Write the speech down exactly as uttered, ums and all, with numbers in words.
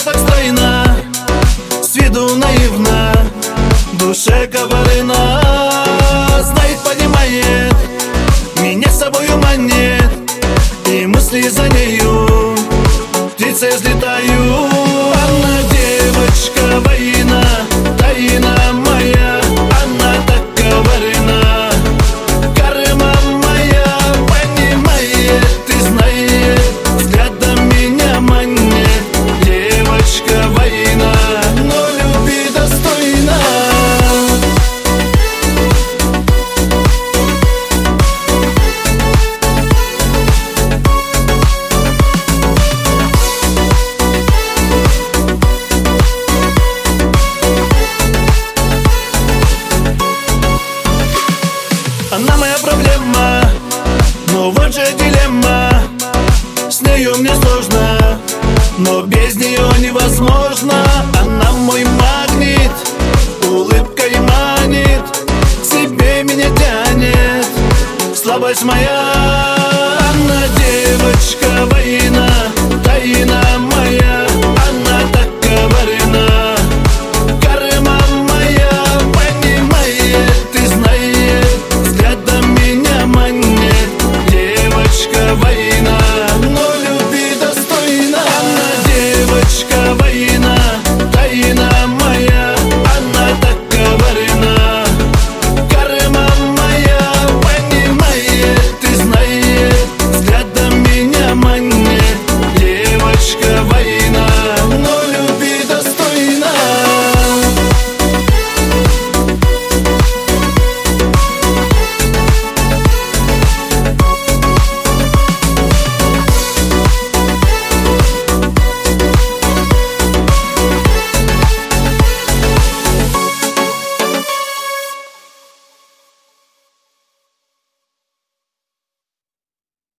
так стройна, с виду наивна, в душе коварна. Знает, понимает, меня с собою манит, и мысли за нею птицей взлетаю. Она девочка воина, тайна моя, она так коварна. Карма моя понимает и знает, взглядом меня манит. Девочка воина, но любви достойна. Она моя проблема, но вот же дилемма. С нею мне сложно, но без нее невозможно. Она мой магнит, улыбкой манит, к себе меня тянет. Слабость моя, она девочка воина, тайна